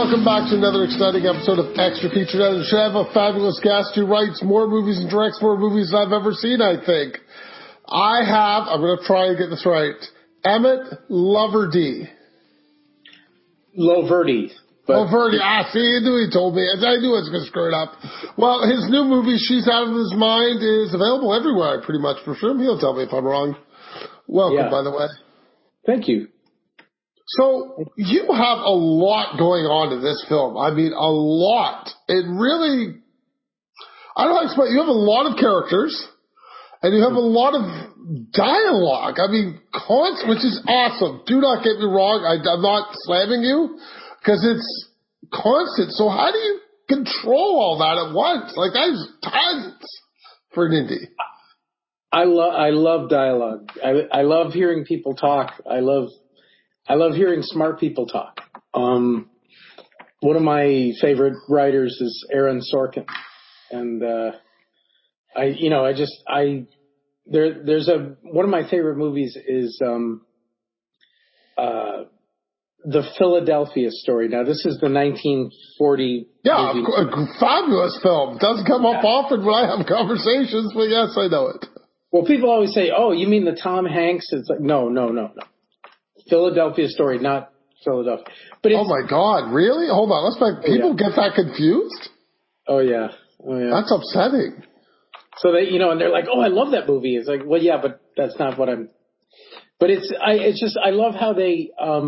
welcome back to another exciting episode of Extra Featured Editor. I have a fabulous guest who writes more movies and directs more movies than I've ever seen, I think. I'm going to try and get this right, Emmett Loverty. Loverty. Loverty. See, you knew he told me. I knew I was going to screw it up. Well, his new movie, She's Out of His Mind, is available everywhere, I pretty much presume. He'll tell me if I'm wrong. Welcome, by the way. Thank you. So, you have a lot going on in this film. I mean, a lot. It really, I don't know how to explain. You have a lot of characters, and you have a lot of dialogue. I mean, which is awesome. Do not get me wrong. I'm not slamming you, because it's constant. So how do you control all that at once? Like, that's tons for an indie. I love dialogue. I love hearing people talk. I love hearing smart people talk. One of my favorite writers is Aaron Sorkin, and one of my favorite movies is The Philadelphia Story. Now, this is the 1940 movie. A fabulous film. Doesn't come up often when I have conversations, but yes, I know it. Well, people always say, "Oh, you mean the Tom Hanks?" It's like, no. Philadelphia Story, not Philadelphia. But oh my God, really? Hold on, people get that confused? Oh yeah. That's upsetting. So they, and they're like, "Oh, I love that movie." It's like, well, yeah, but that's not what I'm. But I love how they,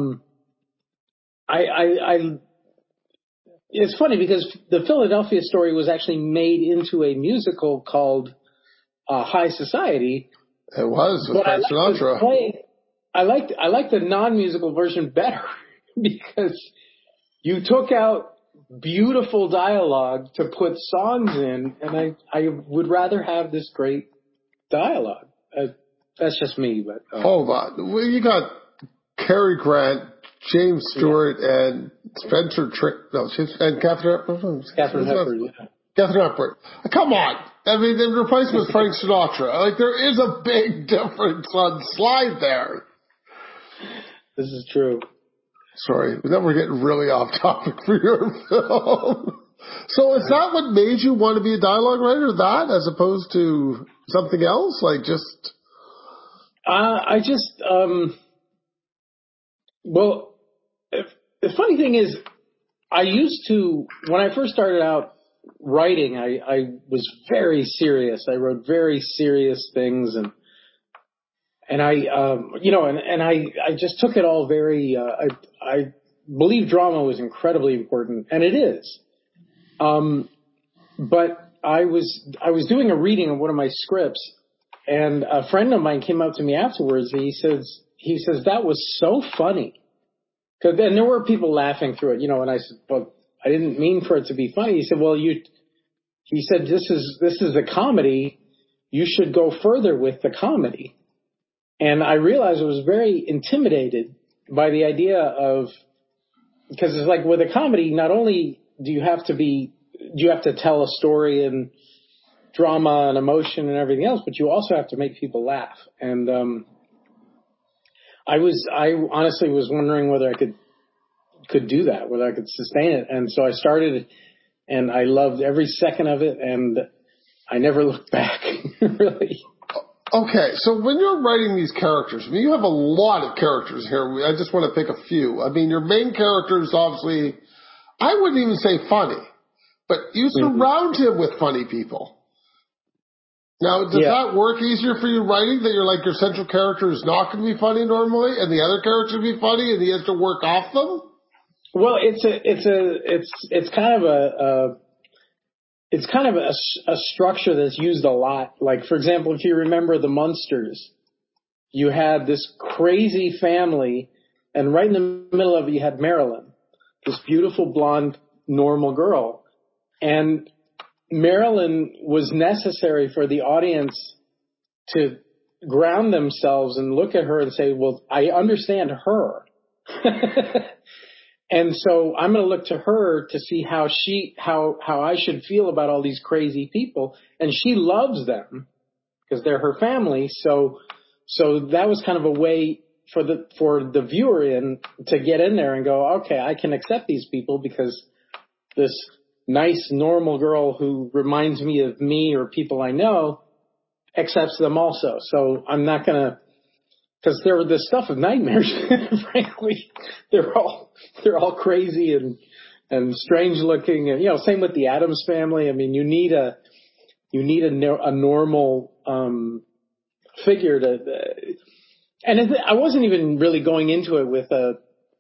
it's funny because the Philadelphia Story was actually made into a musical called High Society. It was with Frank Sinatra. I like the non-musical version better because you took out beautiful dialogue to put songs in, and I would rather have this great dialogue. That's just me, but hold on. Well, you got Cary Grant, James Stewart, and Spencer and Catherine Hepburn. Catherine Hepburn. Come on. I mean, the replacement with Frank Sinatra. Like, there is a big difference on slide there. This is true. Sorry, now we're getting really off topic for your film. So is that what made you want to be a dialogue writer, that, as opposed to something else? Like, just... Well, the funny thing is, I used to, when I first started out writing, I was very serious. I wrote very serious things, and I just took it all very, I believe drama was incredibly important, and it is. But I was doing a reading of one of my scripts, and a friend of mine came up to me afterwards, and he says, that was so funny. And there were people laughing through it, and I said, well, I didn't mean for it to be funny. He said, well, he said, this is a comedy. You should go further with the comedy. And I realized I was very intimidated by the idea of, because it's like with a comedy, not only do you have to tell a story and drama and emotion and everything else, but you also have to make people laugh. And I honestly was wondering whether I could do that, whether I could sustain it. And so I started, and I loved every second of it, and I never looked back, really. Okay, so when you're writing these characters, I mean, you have a lot of characters here. I just want to pick a few. I mean, your main character is obviously, I wouldn't even say funny, but you surround him with funny people. Now, does that work easier for you writing, that you're like, your central character is not going to be funny normally, and the other character will be funny, and he has to work off them? Well, it's kind of a structure that's used a lot. Like, for example, if you remember the Munsters, you had this crazy family, and right in the middle of it, you had Marilyn, this beautiful blonde, normal girl. And Marilyn was necessary for the audience to ground themselves and look at her and say, well, I understand her. And so I'm going to look to her to see how I should feel about all these crazy people. And she loves them because they're her family. So that was kind of a way for the viewer to get in there and go, okay, I can accept these people because this nice, normal girl who reminds me of me or people I know accepts them also. So I'm not going to, because they're the stuff of nightmares, frankly. They're all crazy and strange looking. And, same with the Addams Family. I mean, you need a normal, figure and I wasn't even really going into it with a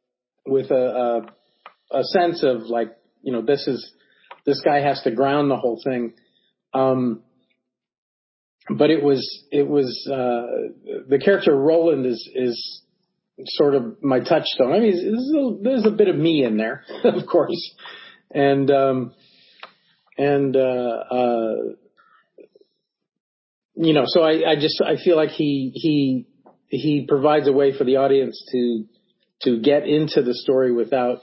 sense of like, this guy has to ground the whole thing. But it was the character Roland is sort of my touchstone. I mean, there's a bit of me in there, of course. And so I feel like he provides a way for the audience to get into the story without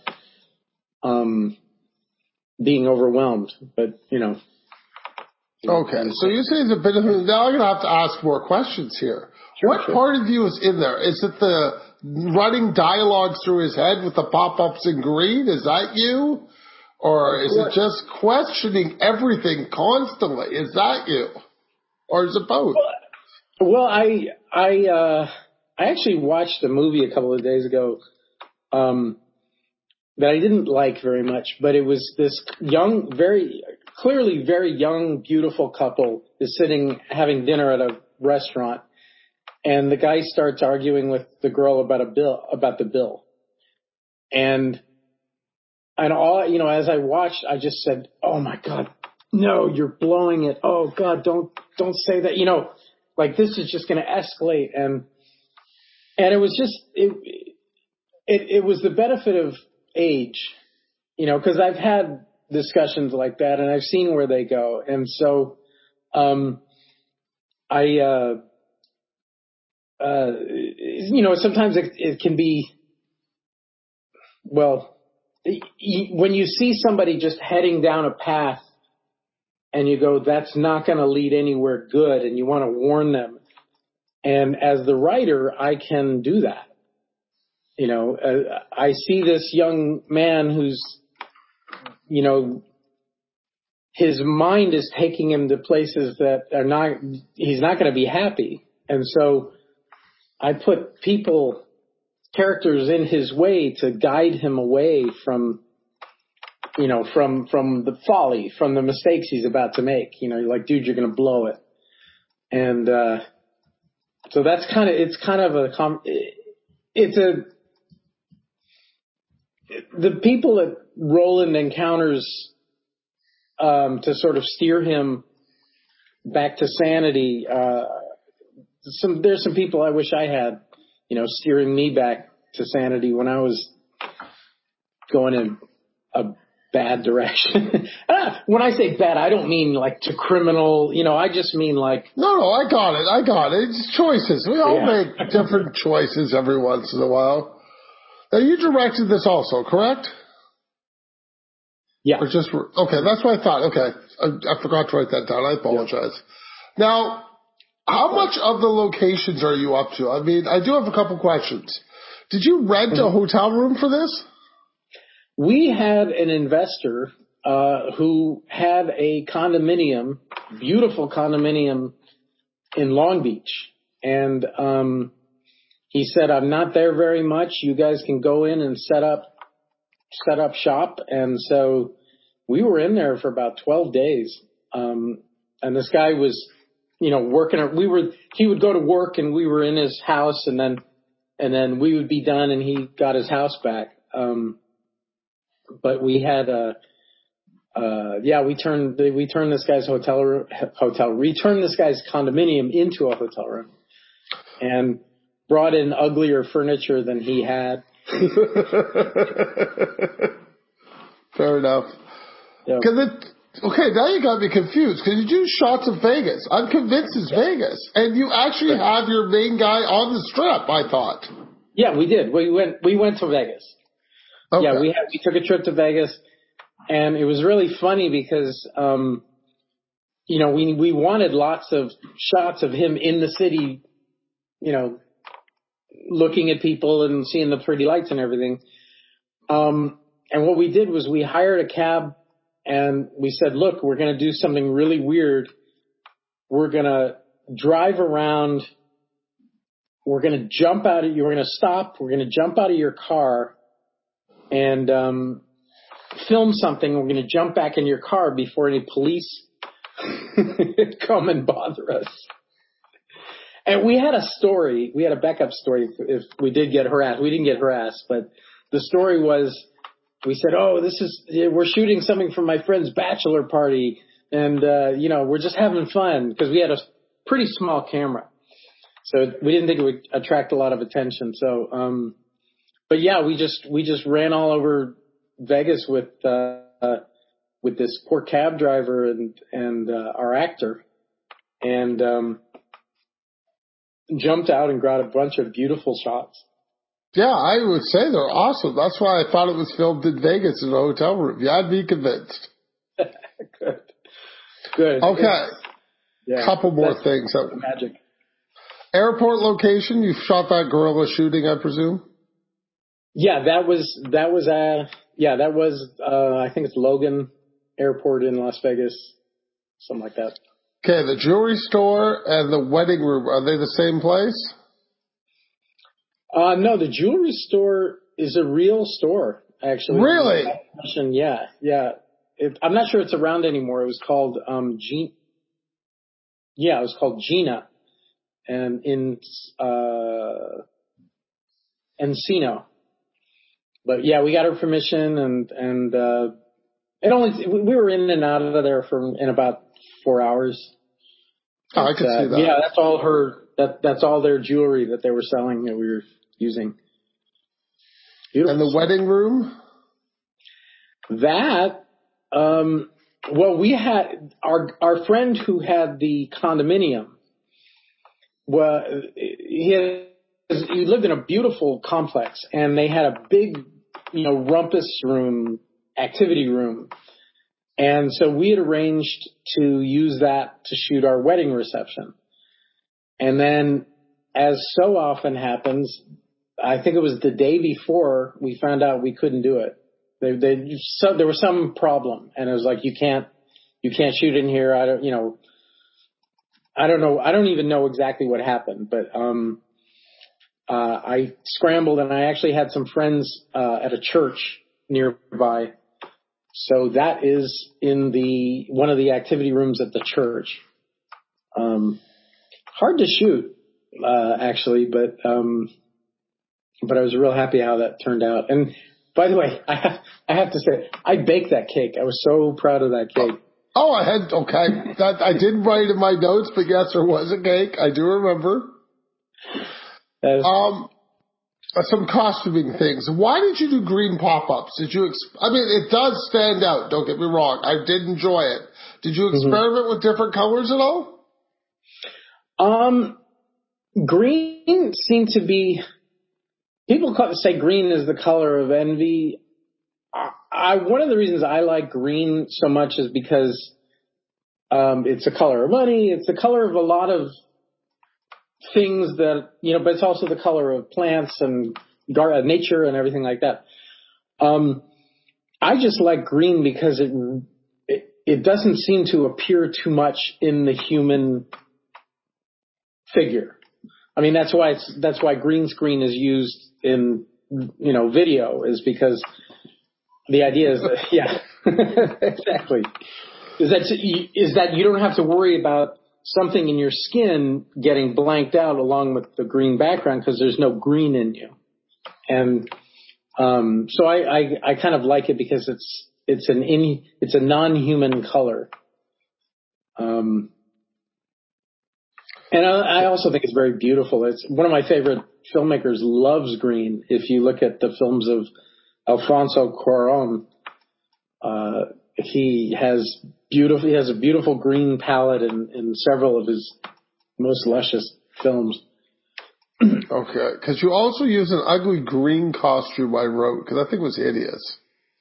being overwhelmed. But okay, so you say it's a bit of now I'm going to have to ask more questions here. What part of you is in there? Is it the running dialogue through his head with the pop-ups in green? Is that you? Or is it just questioning everything constantly? Is that you? Or is it both? Well, I actually watched a movie a couple of days ago that I didn't like very much, but it was this young, clearly very young, beautiful couple is sitting having dinner at a restaurant, and the guy starts arguing with the girl about the bill. And all, as I watched, I just said, "Oh my God, no, you're blowing it. Oh God, don't say that." Like this is just going to escalate. And it was just, it was the benefit of age, because I've had discussions like that and I've seen where they go. And so, sometimes it can be, well, when you see somebody just heading down a path and you go, that's not going to lead anywhere good, and you want to warn them. And as the writer, I can do that. I see this young man who's, his mind is taking him to places that he's not going to be happy. And so I put characters in his way to guide him away from the folly, from the mistakes he's about to make. You're like, dude, you're going to blow it. And, so the people that Roland encounters, to sort of steer him back to sanity, there's some people I wish I had, steering me back to sanity when I was going in a bad direction. When I say bad, I don't mean like to criminal, I just mean like... No, I got it. It's choices. We all make different choices every once in a while. Now, you directed this also, correct? Yeah. Or okay, that's what I thought. Okay. I forgot to write that down. I apologize. Yeah. Now, how much of the locations are you up to? I mean, I do have a couple questions. Did you rent a hotel room for this? We had an investor who had a condominium, beautiful condominium in Long Beach. And he said, I'm not there very much. You guys can go in and set up shop. And so we were in there for about 12 days. And this guy was, working. He would go to work and we were in his house, and then we would be done and he got his house back. But we had we turned this guy's returned this guy's condominium into a hotel room, and brought in uglier furniture than he had. Fair enough. Yeah. Okay, now you got me confused, because you do shots of Vegas. I'm convinced it's Vegas, and you actually have your main guy on the strip, I thought. Yeah, we did. We went to Vegas. Okay. Yeah, we took a trip to Vegas, and it was really funny because, we wanted lots of shots of him in the city, looking at people and seeing the pretty lights and everything. And what we did was we hired a cab and we said, look, we're going to do something really weird. We're going to drive around. We're going to jump out of, you're going to stop. We're going to jump out of your car and, film something. We're going to jump back in your car before any police come and bother us. And we had a story. We had a backup story if we did get harassed. We didn't get harassed, but the story was, we said, oh, we're shooting something for my friend's bachelor party. And, we're just having fun because we had a pretty small camera. So we didn't think it would attract a lot of attention. So, but yeah, we just ran all over Vegas with this poor cab driver and our actor, and jumped out and got a bunch of beautiful shots. Yeah, I would say they're awesome. That's why I thought it was filmed in Vegas in a hotel room. Yeah, I'd be convinced. Good. Okay. Couple more things. Magic. Airport location. You shot that guerrilla shooting, I presume. Yeah, that was I think it's Logan Airport in Las Vegas, something like that. Okay, the jewelry store and the wedding room, are they the same place? No, the jewelry store is a real store, actually. Really? Yeah. I'm not sure it's around anymore. It was called it was called Gina, and in Encino. But yeah, we got her permission, and we were in and out of there in about 4 hours. Oh, I could see that. Yeah, that's all that's all their jewelry that they were selling that we were using. Beautiful. And the wedding room? That, well, we had our friend who had the condominium. Well, he lived in a beautiful complex, and they had a big, rumpus room, activity room. And so we had arranged to use that to shoot our wedding reception. And then, as so often happens, I think it was the day before we found out we couldn't do it. There was some problem, and it was like, you can't shoot in here. I don't know. I don't even know exactly what happened, but I scrambled, and I actually had some friends at a church nearby. So that is in one of the activity rooms at the church. Hard to shoot, actually, but I was real happy how that turned out. And by the way, I have to say, I baked that cake. I was so proud of that cake. Okay. I didn't write in my notes, but yes, there was a cake. I do remember. Some costuming things. Why did you do green pop-ups? It does stand out. Don't get me wrong. I did enjoy it. Did you experiment with different colors at all? Green seemed to be, people say green is the color of envy. One of the reasons I like green so much is because it's the color of money. It's the color of a lot of things that, but it's also the color of plants and nature and everything like that. I just like green because it doesn't seem to appear too much in the human figure. I mean, that's why green screen is used in, video, is because the idea is that, yeah, exactly. Is that you don't have to worry about something in your skin getting blanked out along with the green background because there's no green in you. And so I kind of like it because it's a non-human color. And I also think it's very beautiful. It's one of my favorite filmmakers loves green. If you look at the films of Alfonso Cuarón, he has a beautiful green palette in several of his most luscious films. Okay, because you also use an ugly green costume I wrote, because I think it was hideous.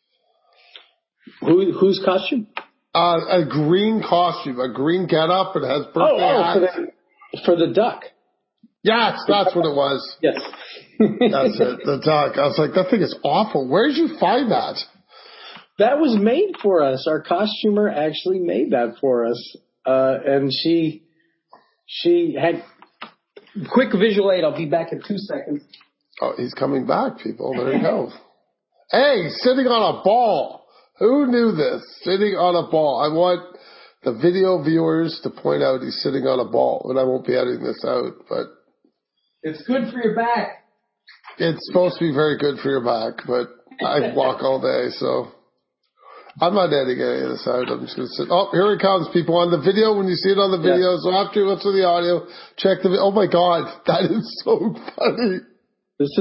Whose costume? A green costume, a green getup. It has birthday hats. For the duck. Yes, that's what it was. Yes. That's it. The duck. I was like, that thing is awful. Where did you find that? That was made for us. Our costumer actually made that for us. And she had quick visual aid. I'll be back in 2 seconds. Oh, he's coming back, people. There you go. Hey, sitting on a ball. Who knew this? Sitting on a ball. I want the video viewers to point out he's sitting on a ball, and I won't be editing this out, but it's good for your back. It's supposed to be very good for your back, but I walk all day, so I'm not editing any of this out. I'm just going to sit. Oh, here it comes, people. On the video, when you see it on the video, so after you listen to the audio, check the video. Oh my God, that is so funny. This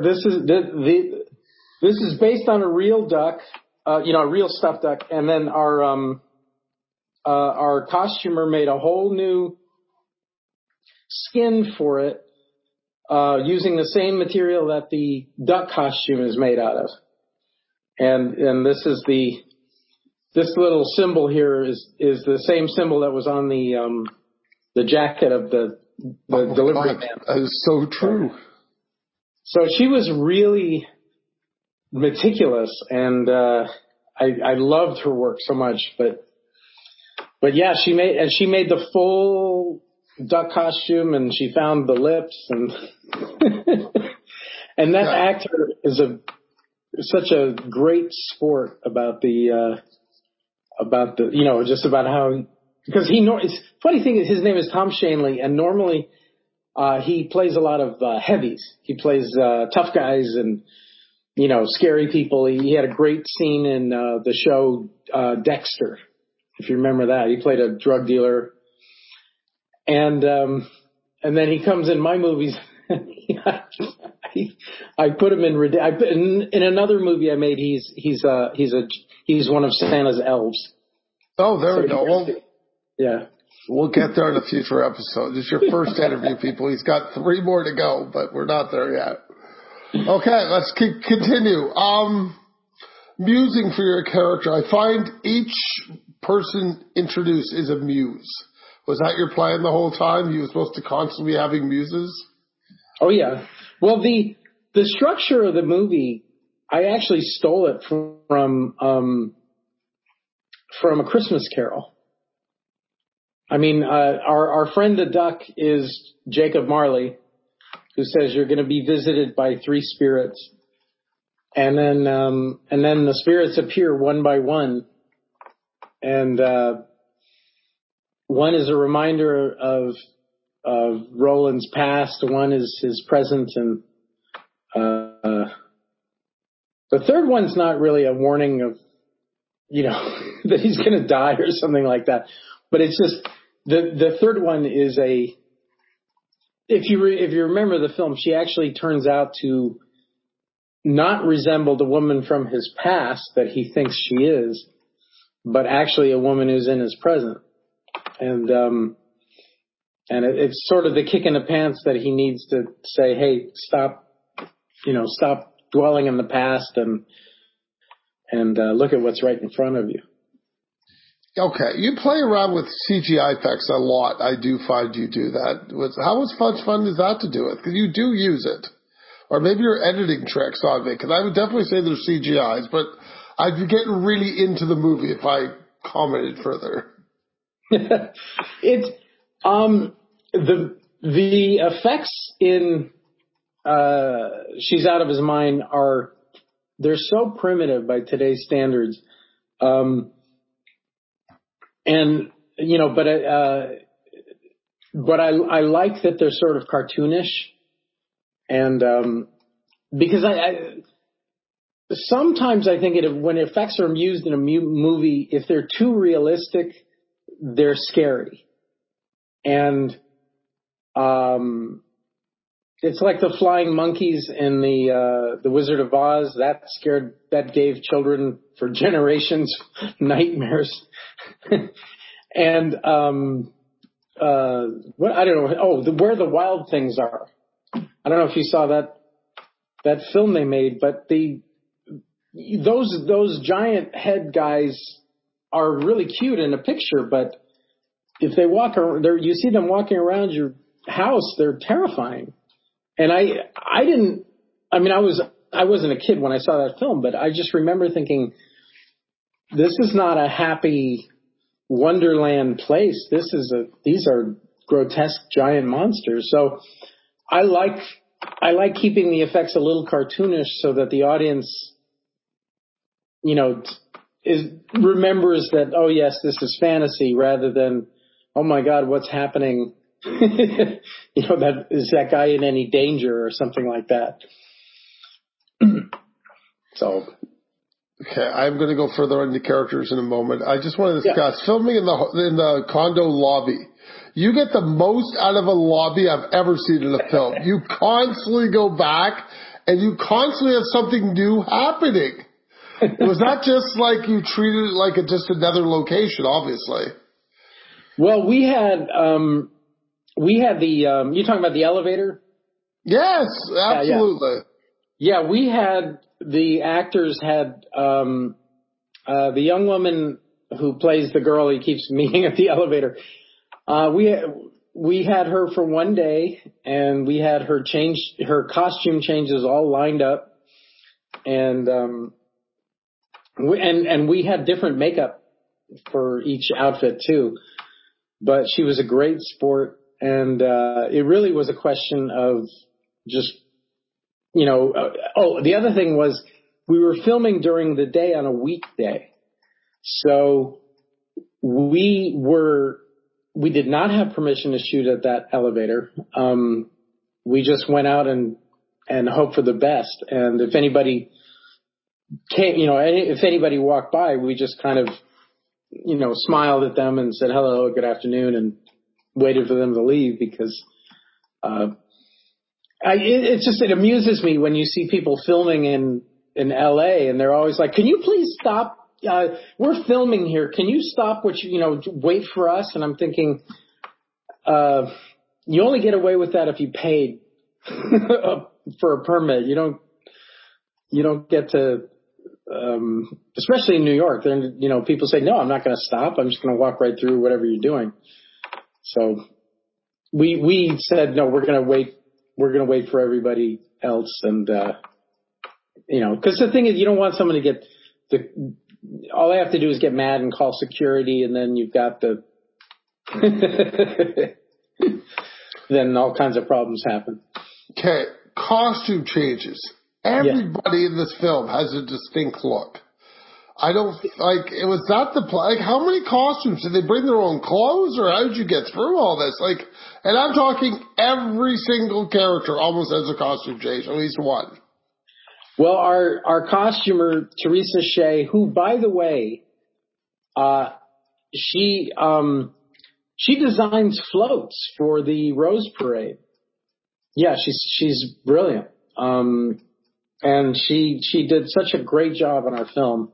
is based on a real duck, a real stuffed duck, and then our costumer made a whole new skin for it, using the same material that the duck costume is made out of. And this little symbol here is the same symbol that was on the jacket of the delivery man. That is so true. So she was really meticulous, and I loved her work so much. But yeah, she made the full duck costume, and she found the lips, and and that actor is such a great sport about just about how, because it's funny thing is his name is Tom Shanley, and normally he plays a lot of heavies. He plays tough guys and scary people. He had a great scene in the show Dexter, if you remember that. He played a drug dealer, and then he comes in my movies. I put him in another movie I made. He's one of Santa's elves. Oh, there we go. Well, yeah, we'll get there in a future episode. This is your first interview, people. He's got 3 more to go, but we're not there yet. Okay, let's continue. Musing for your character. I find each person introduced is a muse. Was that your plan the whole time? You were supposed to constantly be having muses? Oh yeah. Well, the structure of the movie, I actually stole it from A Christmas Carol. I mean, our friend the duck is Jacob Marley, who says you're going to be visited by 3 spirits, and then the spirits appear one by one, and one is a reminder of Roland's past, one is his present, and the third one's not really a warning of that he's going to die or something like that, but it's just the third one is if you remember the film, she actually turns out to not resemble the woman from his past that he thinks she is, but actually a woman who's in his present. And it's sort of the kick in the pants that he needs to say, hey, stop dwelling in the past and look at what's right in front of you. Okay, you play around with CGI effects a lot. I do find you do that. How much fun is that to do it? Because you do use it. Or maybe your editing tricks on it. Because I would definitely say there's CGIs, but I'd be getting really into the movie if I commented further. It's the effects in She's Out of His Mind they're so primitive by today's standards. But I like that they're sort of cartoonish, and because sometimes I think when effects are used in a movie, if they're too realistic, they're scary, and it's like the flying monkeys in the Wizard of Oz. That gave children for generations nightmares. And what I don't know. Oh, Where the Wild Things Are. I don't know if you saw that film they made, but those giant head guys are really cute in a picture, but if they walk around, you see them walking around, house, they're terrifying. And I wasn't a kid when I saw that film, but I just remember thinking, this is not a happy wonderland place. These are grotesque giant monsters. So I like keeping the effects a little cartoonish so that the audience, remembers that, oh yes, this is fantasy, rather than, oh my God, what's happening? That is that guy in any danger or something like that. So. Okay, I'm going to go further into characters in a moment. I just want to discuss filming in the condo lobby. You get the most out of a lobby I've ever seen in a film. You constantly go back, and you constantly have something new happening. Was that just like you treated it like just another location, obviously? Well, we had the, you talking about the elevator? Yes, absolutely. Yeah, the actors had, the young woman who plays the girl he keeps meeting at the elevator. We had her for one day, and we had her costume changes all lined up, and we had different makeup for each outfit too. But she was a great sport, and it really was a question of just, the other thing was we were filming during the day on a weekday. So we did not have permission to shoot at that elevator. We just went out and hoped for the best. And if anybody came, if anybody walked by, we just kind of, smiled at them and said, hello, good afternoon, and waited for them to leave, because, it amuses me when you see people filming in LA, and they're always like, can you please stop? We're filming here. Can you stop wait for us? And I'm thinking, you only get away with that if you paid for a permit. You don't get to, especially in New York, then, people say, no, I'm not going to stop. I'm just going to walk right through whatever you're doing. So we said, no, we're going to wait. We're going to wait for everybody else. And, because the thing is, you don't want someone to get all they have to do is get mad and call security, and then you've got then all kinds of problems happen. Okay. Costume changes. Everybody in this film has a distinct look. I don't, was that how many costumes? Did they bring their own clothes, or how did you get through all this? And I'm talking every single character almost has a costume change, at least one. Well, our costumer, Teresa Shea, who, by the way, she designs floats for the Rose Parade. Yeah, she's brilliant. And she did such a great job on our film.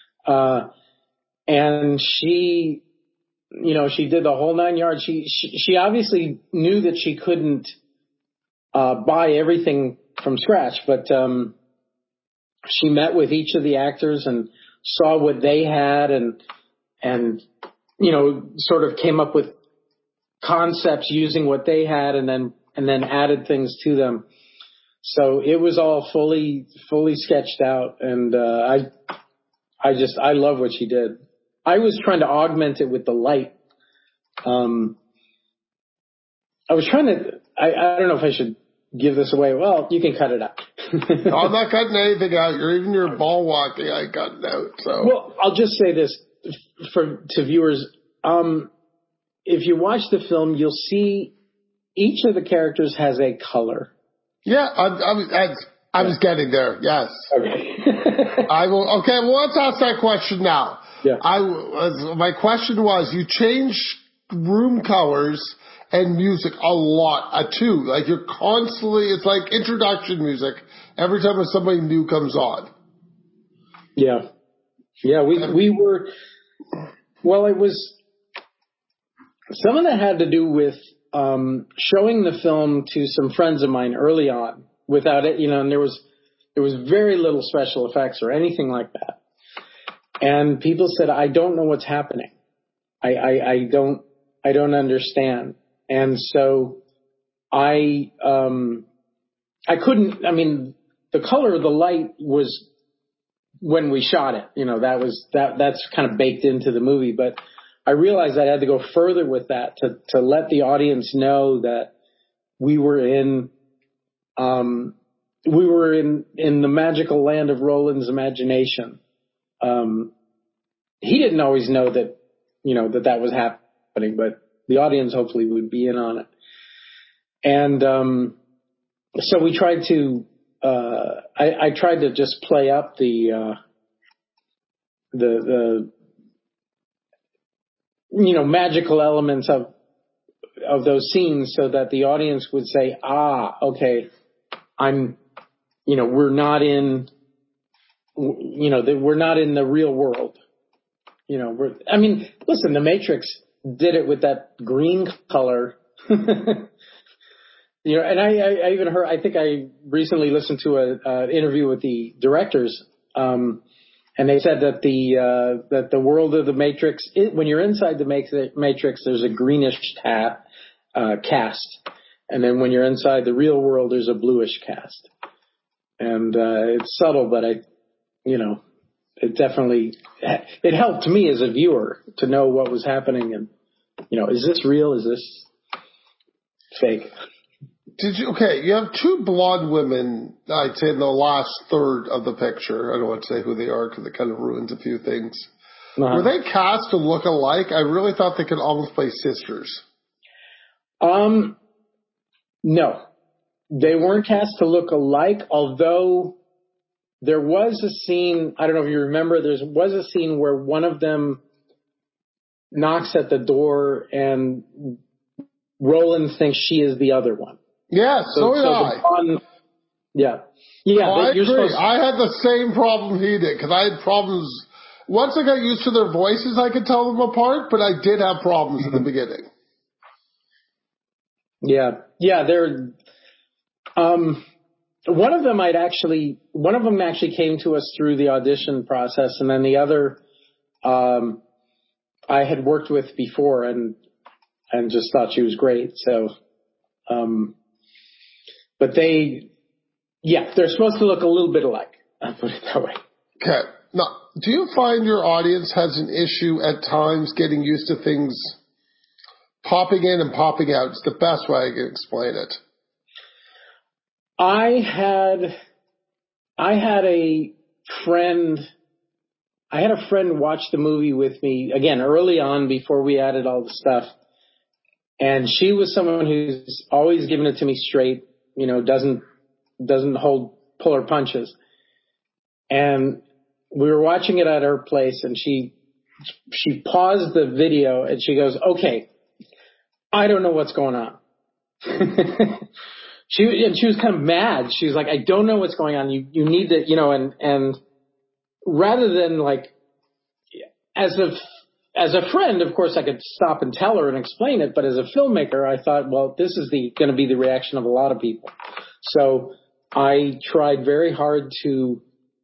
And she did the whole 9 yards. She obviously knew that she couldn't, buy everything from scratch, but, she met with each of the actors and saw what they had and sort of came up with concepts using what they had, and then added things to them. So it was all fully sketched out, and I love what she did. I was trying to augment it with the light. I don't know if I should give this away. Well, you can cut it out. No, I'm not cutting anything out. Even your ball walking, I cut it out. So. Well, I'll just say this to viewers. If you watch the film, you'll see each of the characters has a color. Yeah, I was getting there. Yes. Okay. I will. Okay. Well, let's ask that question now. Yeah. My question was, you change room colors and music a lot too. You're constantly, it's like introduction music every time somebody new comes on. Yeah. Yeah. We were, well, it was, some of that had to do with, showing the film to some friends of mine early on without it, and there was very little special effects or anything like that. And people said, I don't know what's happening. I don't understand. And so I couldn't, I mean, the color of the light was when we shot it, that's kind of baked into the movie, but I realized I had to go further with that to let the audience know that we were in the magical land of Roland's imagination. He didn't always know that, that was happening, but the audience hopefully would be in on it. And, so we tried to, I tried to just play up the magical elements of those scenes so that the audience would say, okay, we're not in, we're not in the real world. Listen, The Matrix did it with that green color. And I even heard, I think I recently listened to an interview with the directors, and they said that the world of the Matrix, when you're inside the Matrix, there's a greenish cast, and then when you're inside the real world, there's a bluish cast. And it's subtle, but it definitely it helped me as a viewer to know what was happening, and is this real? Is this fake? You have two blonde women, I'd say, in the last third of the picture. I don't want to say who they are because it kind of ruins a few things. Uh-huh. Were they cast to look alike? I really thought they could almost play sisters. No. They weren't cast to look alike, although there was a scene, I don't know if you remember, there was a scene where one of them knocks at the door and Roland thinks she is the other one. Yeah, so did I. Yeah. I agree. I had the same problem he did, because I had problems. Once I got used to their voices, I could tell them apart, but I did have problems in the beginning. Yeah, they're... one of them actually came to us through the audition process, and then the other I had worked with before and just thought she was great. So, but they're supposed to look a little bit alike. I'll put it that way. Okay. Now, do you find your audience has an issue at times getting used to things popping in and popping out? It's the best way I can explain it. I had a friend watch the movie with me, again, early on before we added all the stuff. And she was someone who's always given it to me straight, doesn't pull her punches. And we were watching it at her place, and she paused the video and she goes, "Okay, I don't know what's going on." She was kind of mad. She was like, "I don't know what's going on. You need to, and rather than like, as a friend, of course, I could stop and tell her and explain it. But as a filmmaker, I thought, well, this is going to be the reaction of a lot of people. So I tried very hard to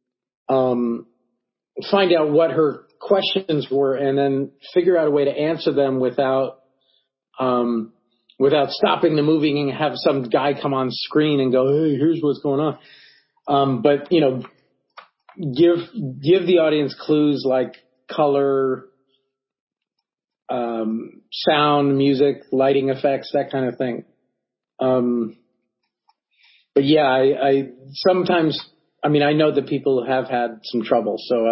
find out what her questions were and then figure out a way to answer them without stopping the movie and have some guy come on screen and go, "Hey, here's what's going on." But give the audience clues like color, sound, music, lighting effects, that kind of thing. But yeah, I sometimes, I know that people have had some trouble, so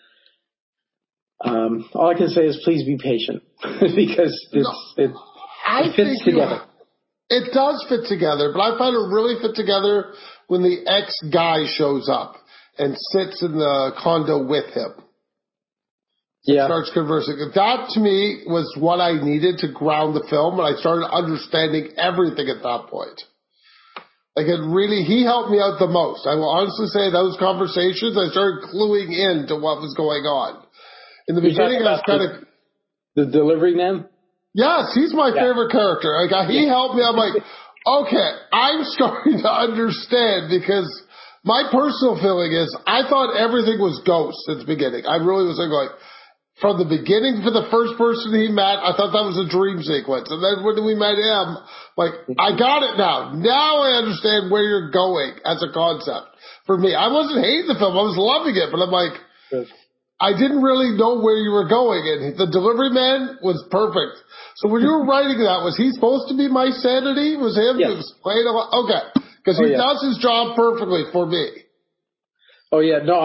all I can say is please be patient because it fits together. It does fit together, but I find it really fit together when the ex-guy shows up and sits in the condo with him. Yeah. Starts conversing. That, to me, was what I needed to ground the film, and I started understanding everything at that point. Like, he helped me out the most. I will honestly say those conversations, I started cluing in to what was going on. In the beginning, I was kind of... The delivery man? Yes, he's my favorite character. Like, he helped me. I'm like, okay, I'm starting to understand, because my personal feeling is I thought everything was ghosts at the beginning. I really was like, from the beginning for the first person he met, I thought that was a dream sequence. And then when we met him, like, I got it now. Now I understand where you're going as a concept. For me, I wasn't hating the film. I was loving it, but I'm like, I didn't really know where you were going. And the delivery man was perfect. So when you were writing that, was he supposed to be my sanity? Was him to explain a lot? Okay. Because he does his job perfectly for me. Oh yeah, no,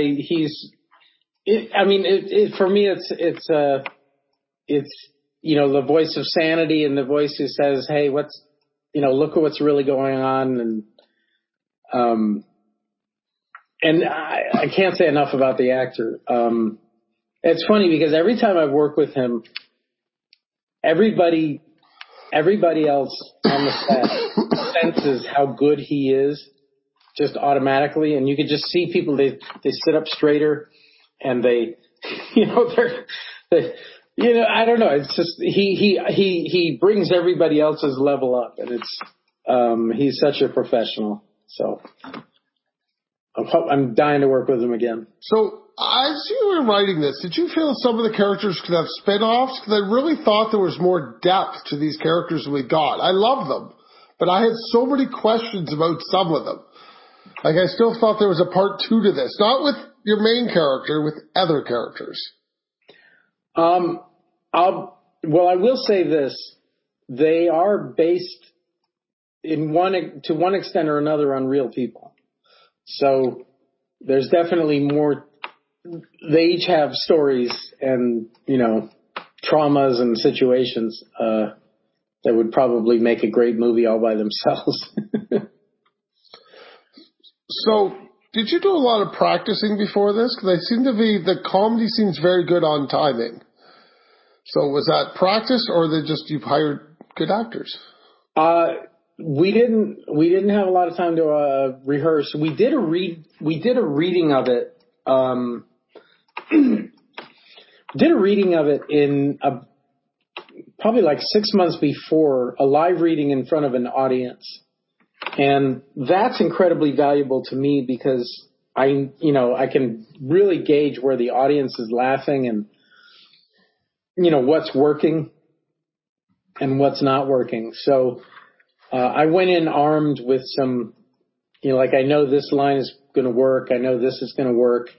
for me, it's the voice of sanity and the voice who says, "Hey, look at what's really going on," and I can't say enough about the actor. It's funny because every time I've worked with him, everybody else on the set senses how good he is just automatically, and you could just see people, they sit up straighter, and I don't know, it's just he brings everybody else's level up, and it's he's such a professional. So I'm dying to work with him again. So as you were writing this, did you feel some of the characters could have spin-offs? Because I really thought there was more depth to these characters than we got. I love them, but I had so many questions about some of them. Like, I still thought there was a part 2 to this, not with your main character, with other characters. I will say this: they are based to one extent or another on real people. So there's definitely more. They each have stories and traumas and situations that would probably make a great movie all by themselves. So, did you do a lot of practicing before this? Because the comedy seems very good on timing. So was that practice, or you've hired good actors? We didn't have a lot of time to rehearse. We did a reading of it. Did a reading of it in probably like 6 months before, a live reading in front of an audience. And that's incredibly valuable to me because I can really gauge where the audience is laughing and, what's working and what's not working. So, I went in armed with some, I know this line is going to work. I know this is going to work.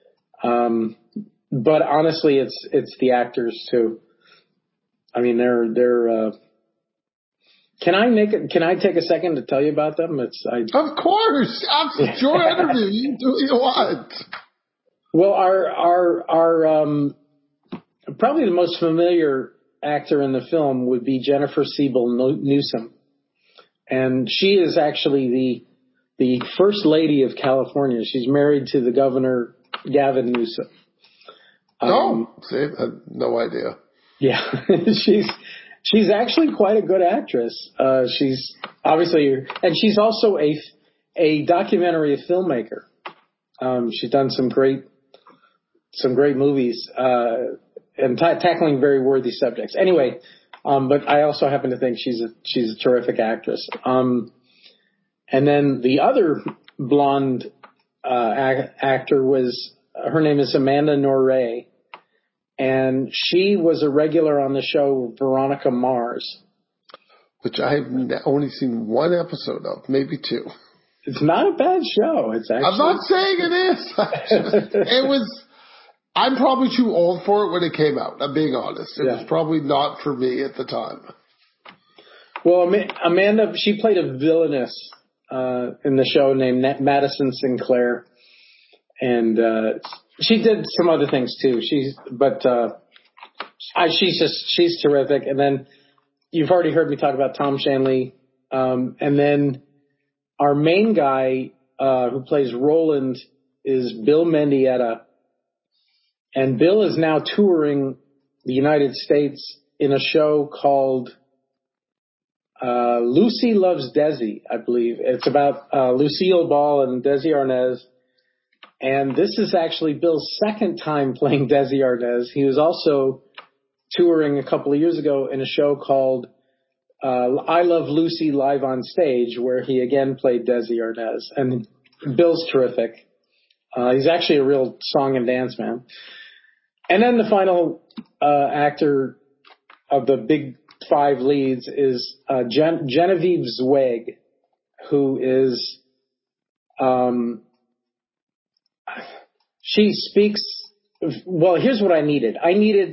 But honestly, it's the actors too. I mean, they're, Can I take a second to tell you about them? Of course. It's your interview. You can do what you want. Well, our probably the most familiar actor in the film would be Jennifer Siebel Newsom. And she is actually the first lady of California. She's married to the governor, Gavin Newsom. See, I had no idea. Yeah, she's actually quite a good actress. She's obviously, and she's also a documentary filmmaker. She's done some great movies, and tackling very worthy subjects. Anyway, but I also happen to think she's a terrific actress. And then the other blonde actor her name is Amanda Noray, and she was a regular on the show Veronica Mars, which I've only seen one episode of, maybe 2. It's not a bad show. It's actually. I'm not saying it is. I'm probably too old for it when it came out. I'm being honest. It was probably not for me at the time. Well, Amanda, she played a villainess in the show named Madison Sinclair, and she did some other things too. She's terrific. And then you've already heard me talk about Tom Shanley, and then our main guy who plays Roland is Bill Mendieta. And Bill is now touring the United States in a show called Lucy Loves Desi, I believe. It's about Lucille Ball and Desi Arnaz. And this is actually Bill's second time playing Desi Arnaz. He was also touring a couple of years ago in a show called I Love Lucy Live on Stage, where he again played Desi Arnaz. And Bill's terrific. He's actually a real song and dance man. And then the final actor of the big 5 leads is Genevieve Zweig, who is she speaks. Well, here's what I needed. I needed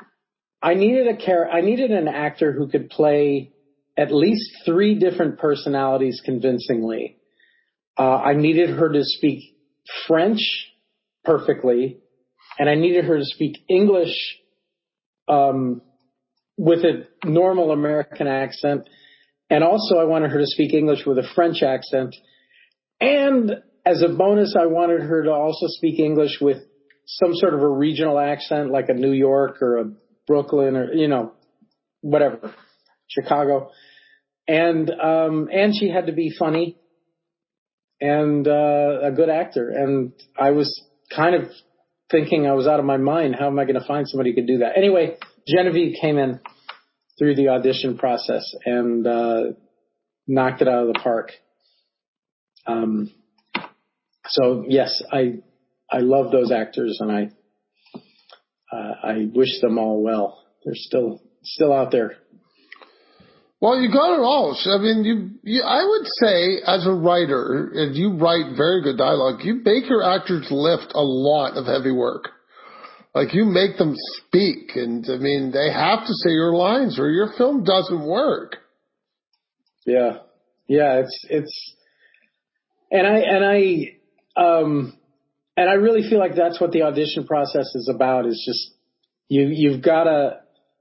an actor who could play at least 3 different personalities convincingly. I needed her to speak French perfectly, and I needed her to speak English with a normal American accent, and also I wanted her to speak English with a French accent. And as a bonus, I wanted her to also speak English with some sort of a regional accent, like a New York or a Brooklyn or, whatever, Chicago. And she had to be funny and a good actor. And I was kind of thinking I was out of my mind. How am I going to find somebody who could do that? Anyway, Genevieve came in through the audition process and knocked it out of the park. So yes, I love those actors, and I wish them all well. They're still out there. Well, you got it all. I mean, I would say as a writer, and you write very good dialogue, you make your actors lift a lot of heavy work. Like, you make them speak, and I mean, they have to say your lines or your film doesn't work. Yeah. Yeah, it's and I really feel like that's what the audition process is about, is just you've got to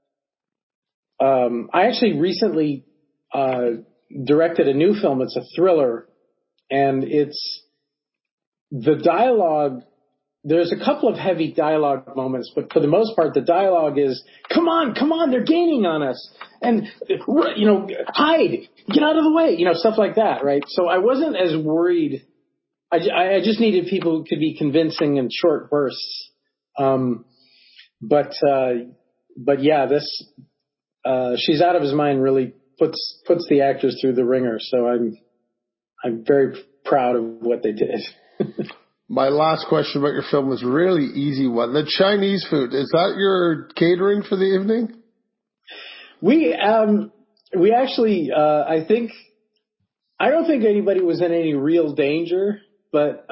I actually recently directed a new film. It's a thriller, and it's the dialogue. There's a couple of heavy dialogue moments, but for the most part, the dialogue is, come on, they're gaining on us. And, hide, get out of the way, stuff like that, right? So I wasn't as worried. I just needed people who could be convincing in short bursts. But yeah, this, She's Out of His Mind really puts the actors through the ringer. So I'm very proud of what they did. My last question about your film was a really easy one. The Chinese food, is that your catering for the evening? We actually, I don't think anybody was in any real danger, but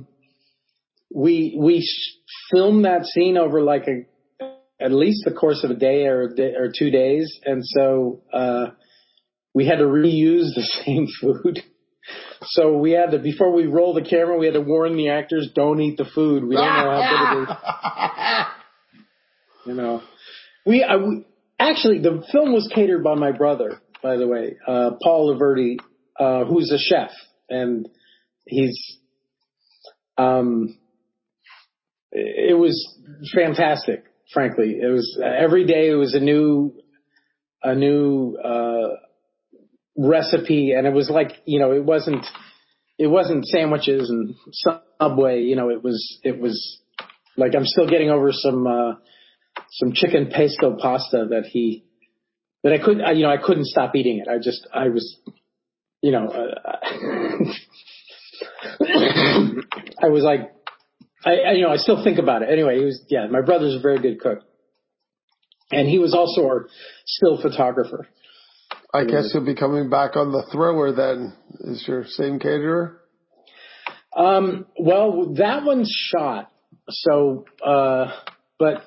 we filmed that scene over like at least the course of a day or 2 days, and so we had to reuse the same food. So we had to, before we roll the camera, we had to warn the actors, don't eat the food. We don't know how good it is. We actually, the film was catered by my brother, by the way, Paul Laverty, who's a chef, and he's, it was fantastic, frankly. It was, every day it was a new recipe, and it was like, it wasn't sandwiches and Subway, it was like, I'm still getting over some chicken pesto pasta that I couldn't stop eating it. I was I was like, I still think about it. Anyway, my brother's a very good cook, and he was also our still photographer. I guess you'll be coming back on The Thriller then. Is your same caterer? Well, that one's shot. So, but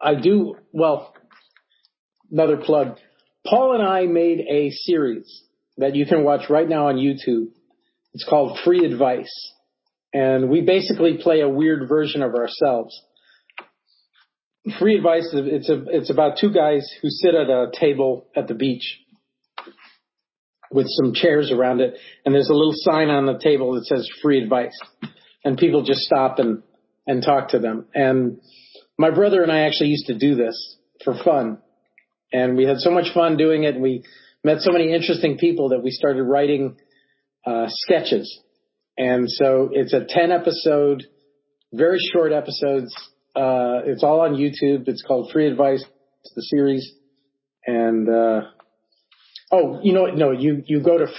another plug. Paul and I made a series that you can watch right now on YouTube. It's called Free Advice. And we basically play a weird version of ourselves. Free Advice, it's about 2 guys who sit at a table at the beach with some chairs around it, and there's a little sign on the table that says free advice, and people just stop and talk to them. And my brother and I actually used to do this for fun, and we had so much fun doing it, and we met so many interesting people that we started writing sketches. And so it's a 10-episode, very short episodes. It's all on YouTube. It's called Free Advice, the series. And you go to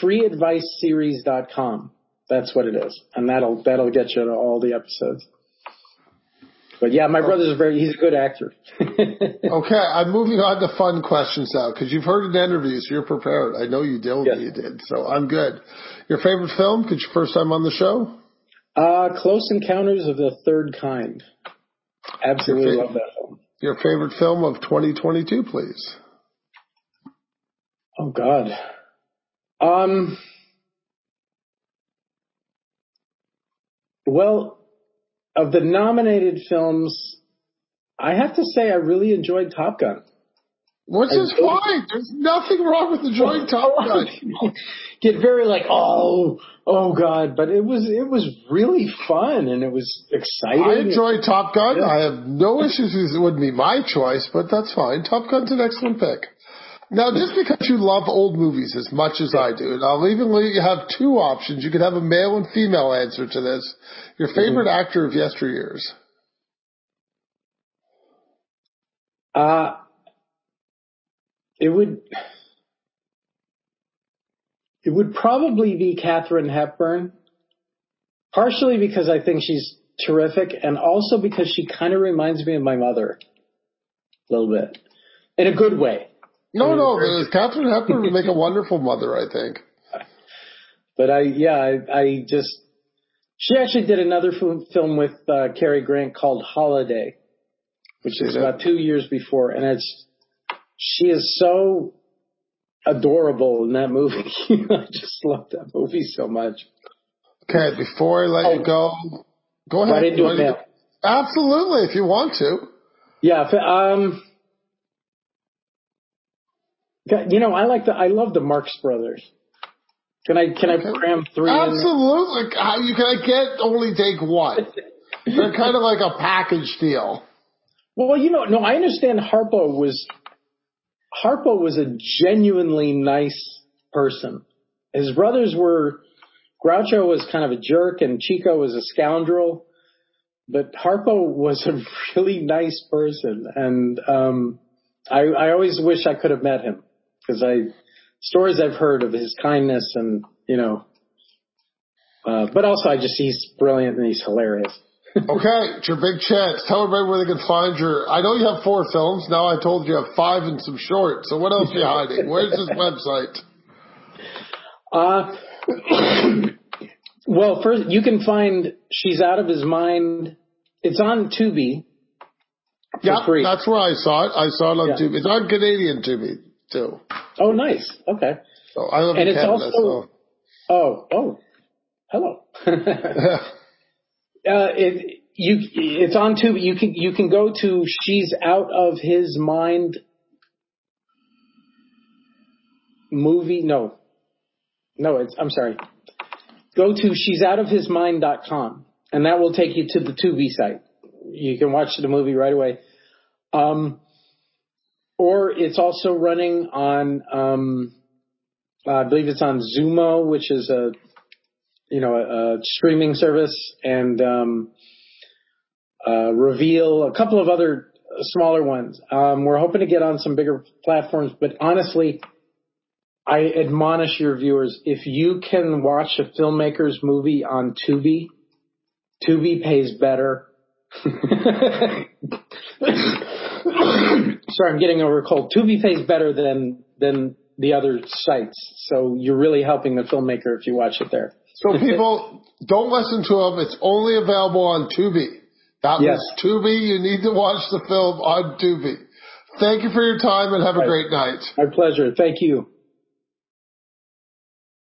freeadviceseries.com. That's what it is. And that'll get you to all the episodes. But yeah, my brother's he's a good actor. Okay, I'm moving on to fun questions now, because you've heard an interview, so you're prepared. I know you did. Yes. You did, so I'm good. Your favorite film? Because your first time on the show? Close Encounters of the Third Kind. Absolutely love that film. Your favorite film of 2022, please? Oh, God. Well, of the nominated films, I have to say I really enjoyed Top Gun. Which is fine. There's nothing wrong with enjoying Top Gun. Get very like, oh God, but it was really fun and it was exciting. I enjoy Top Gun. Yeah. I have no issues with it. Wouldn't be my choice, but that's fine. Top Gun's an excellent pick. Now, just because you love old movies as much as I do, and I'll even let you have two options. You could have a male and female answer to this. Your favorite actor of yesteryears? It would probably be Katharine Hepburn, partially because I think she's terrific, and also because she kind of reminds me of my mother a little bit, in a good way. No, Katharine Hepburn would make a wonderful mother, I think. But she actually did another film with Cary Grant called Holiday, which is about 2 years before, and she is so adorable in that movie. I just love that movie so much. Okay, before I let you go ahead. Right into it now. Absolutely, if you want to. Yeah, I love the Marx Brothers. Can I cram three Absolutely. In I can't only take one. They're kind of like a package deal. Well, no, I understand Harpo was a genuinely nice person. His brothers Groucho was kind of a jerk and Chico was a scoundrel, but Harpo was a really nice person. And I always wish I could have met him, because stories I've heard of his kindness and, but also he's brilliant and he's hilarious. Okay, it's your big chance. Tell everybody where they can find I know you have 4 films. Now I told you have 5 and some shorts. So what else are you hiding? Where's this website? Well, first, you can find She's Out of His Mind. It's on Tubi. Yeah, that's where I saw it. I saw it on Tubi. It's on Canadian Tubi, too. Oh, nice. Okay. So I live in Canada, so. Oh, hello. It's on Tubi. You can go to She's Out of His Mind movie. No, I'm sorry. Go to she'soutofhismind.com, and that will take you to the Tubi site. You can watch the movie right away. Or it's also running on, I believe it's on Zumo, which is a streaming service, and Reveal, a couple of other smaller ones. We're hoping to get on some bigger platforms, but honestly, I admonish your viewers, if you can watch a filmmaker's movie on Tubi pays better. Sorry, I'm getting over a cold. Tubi pays better than the other sites, so you're really helping the filmmaker if you watch it there. So people, don't listen to them. It's only available on Tubi. That was Tubi. You need to watch the film on Tubi. Thank you for your time and have a great night. My pleasure. Thank you.